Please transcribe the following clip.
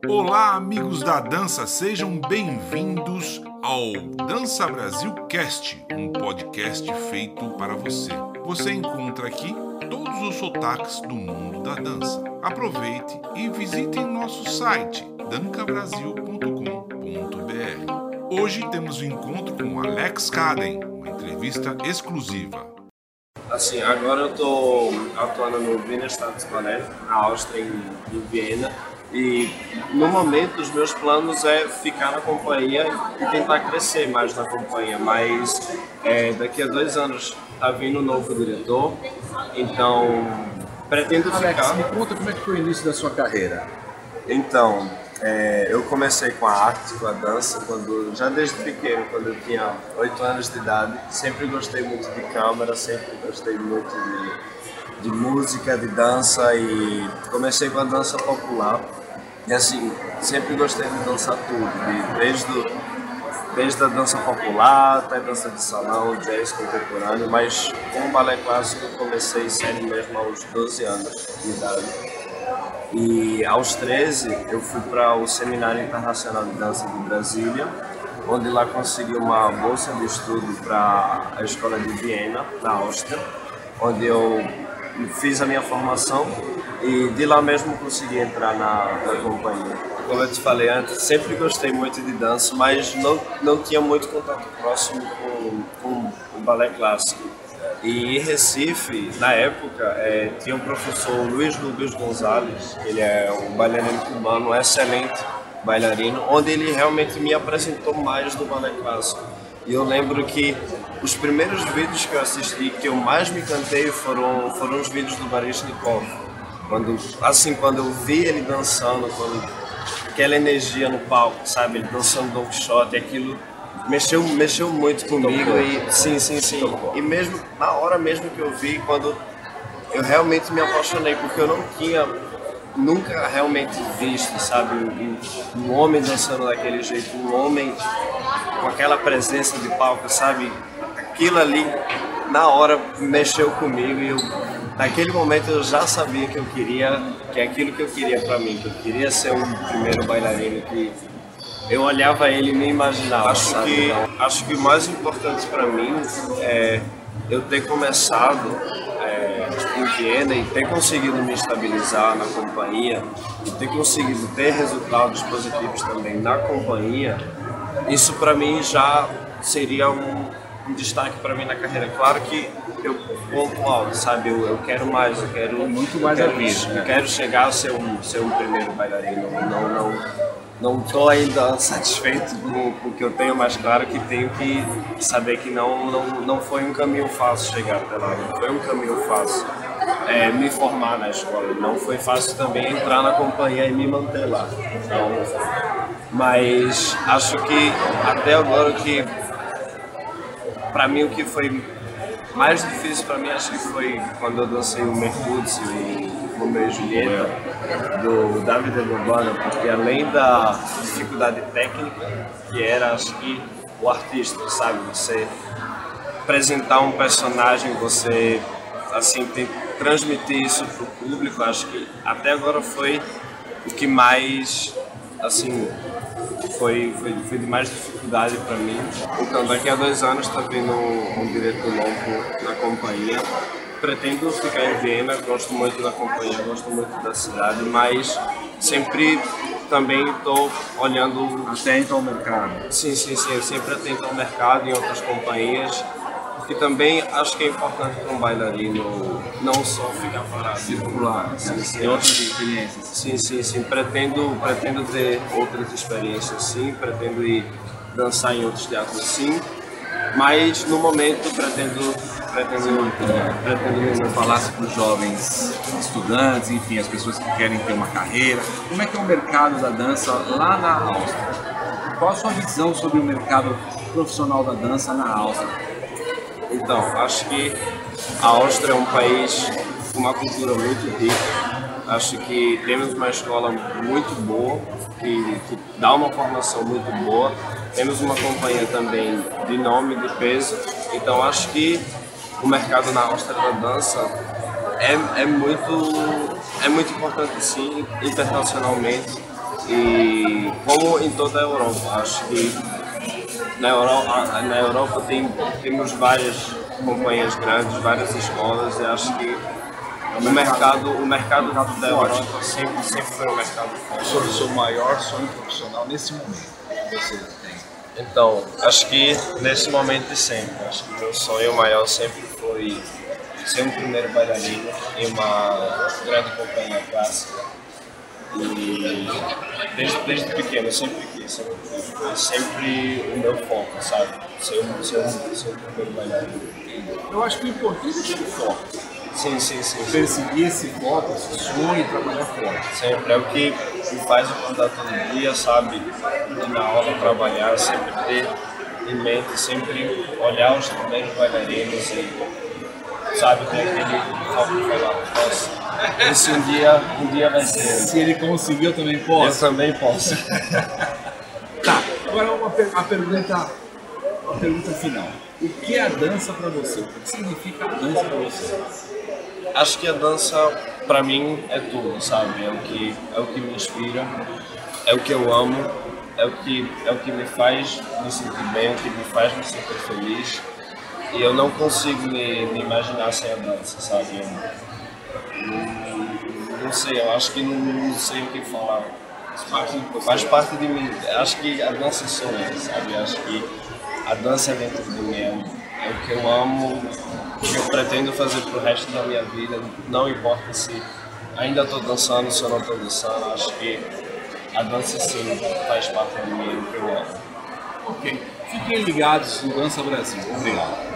Olá, amigos da dança, sejam bem-vindos ao Dança Brasil Cast, um podcast feito para você. Você encontra aqui todos os sotaques do mundo da dança. Aproveite e visite nosso site dancabrasil.com.br. Hoje temos um encontro com Alex Kaden, uma entrevista exclusiva. Assim, agora eu estou atuando no Wiener Staatsballett, na Áustria, em Viena. E no momento os meus planos é ficar na companhia e tentar crescer mais na companhia, mas daqui a 2 anos está vindo um novo diretor, então pretendo Alex, ficar. me conta como é que foi o início da sua carreira. Então, eu comecei com a arte, com a dança, já desde pequeno, quando eu tinha 8 anos de idade. Sempre gostei muito de câmera, sempre gostei muito de música, de dança, e comecei com a dança popular. E assim, sempre gostei de dançar tudo, desde a dança popular até a dança de salão, jazz contemporâneo, mas com o balé clássico eu comecei sério mesmo aos 12 anos de idade. E aos 13 eu fui para o Seminário Internacional de Dança de Brasília, onde lá consegui uma bolsa de estudo para a Escola de Viena, na Áustria, onde eu fiz a minha formação e de lá mesmo consegui entrar na companhia. Como eu te falei antes, sempre gostei muito de dança, mas não tinha muito contato próximo com o balé clássico. E em Recife, na época, tinha um professor, Luiz Gonzalez, ele é um bailarino cubano, um excelente bailarino, onde ele realmente me apresentou mais do balé clássico. E eu lembro que os primeiros vídeos que eu assisti, que eu mais me encantei, foram os vídeos do Baryshnikov. Quando eu vi ele dançando, aquela energia no palco, sabe, ele dançando Don Quixote, aquilo mexeu muito comigo. E sim. E mesmo na hora mesmo que eu vi, quando eu realmente me apaixonei, porque eu não tinha nunca realmente visto, sabe, um homem dançando daquele jeito, um homem com aquela presença de palco, sabe, aquilo ali na hora mexeu comigo e naquele momento eu já sabia que é aquilo que eu queria pra mim, que eu queria ser um primeiro bailarino, que eu olhava ele e me imaginava. Acho que o mais importante pra mim é eu ter começado em Viena e ter conseguido me estabilizar na companhia e ter conseguido ter resultados positivos também na companhia. Isso para mim já seria um destaque para mim na carreira. Claro que eu ponto alto, sabe? Eu quero mais, eu quero muito mais a vida. Eu quero chegar a ser um primeiro bailarino. Não estou ainda satisfeito com o que eu tenho, mas claro que tenho que saber que não foi um caminho fácil chegar até lá, não foi um caminho fácil me formar na escola, não foi fácil também entrar na companhia e me manter lá. Então, mas acho que até agora que para mim o que foi mais difícil para mim, acho que foi quando eu dancei o Mercúrio e o Romeu e Julieta do David Lebovana, porque além da dificuldade técnica, que era, acho que o artista, sabe, você apresentar um personagem, você assim transmitir isso para o público, acho que até agora foi o que mais assim foi de mais dificuldade para mim. Então daqui a 2 anos está vindo um diretor novo na companhia. Pretendo ficar em Viena, gosto muito da companhia, gosto muito da cidade, mas sempre também estou olhando... Atento ao mercado. Sim, sempre atento ao mercado e outras companhias, porque também acho que é importante para um bailarino não só ficar parado, Circular, ter outras experiências. Sim, pretendo ter outras experiências, sim, pretendo ir dançar em outros teatros, sim, mas no momento pretendo Falasse para os jovens estudantes, enfim, as pessoas que querem ter uma carreira, como é que é o mercado da dança lá na Áustria? Qual a sua visão sobre o mercado profissional da dança na Áustria? Então, acho que a Áustria é um país com uma cultura muito rica. Acho que temos uma escola muito boa, que dá uma formação muito boa. Temos uma companhia também de nome, de peso. Então, acho que o mercado na Áustria da dança é muito importante, sim, internacionalmente. E como em toda a Europa, acho que na Europa temos várias companhias grandes, várias escolas, e acho que o mercado da Europa sempre foi um mercado forte. Sobre o seu maior sonho profissional nesse momento que você tem? Então, acho que nesse momento e sempre, acho que meu sonho maior sempre foi ser um primeiro bailarino em uma grande companhia clássica. E desde pequeno eu sempre quis, foi sempre o meu foco, sabe? Ser um primeiro bailarino. Eu acho que o importante é ter foco. Sim. Perseguir esse foco, esse sonho e trabalhar forte. Sempre é o que me faz acordar todo dia, sabe? Ir na aula trabalhar, sempre ter em mente, sempre olhar os primeiros bailarinos e, sabe, ter aquele foco de falar, nossa, esse um dia vai ser. Se ele conseguiu, eu também posso. Eu também posso. Tá, agora uma pergunta final. O que é a dança para você? O que significa a dança para você? Acho que a dança, pra mim, é tudo, sabe? É o que me inspira, é o que eu amo, é o que me faz me sentir bem, o que me faz me sentir feliz. E eu não consigo me imaginar sem a dança, sabe? Não sei, eu acho que não sei o que falar. Faz parte de mim. Acho que a dança sou eu, sabe? Acho que a dança é dentro de mim, é o que eu amo, o que eu pretendo fazer pro resto da minha vida. Não importa se ainda estou dançando, se eu não estou dançando, acho que a dança sim faz parte de mim, é o que eu amo. Ok. Fiquem ligados no Dança Brasil. Obrigado.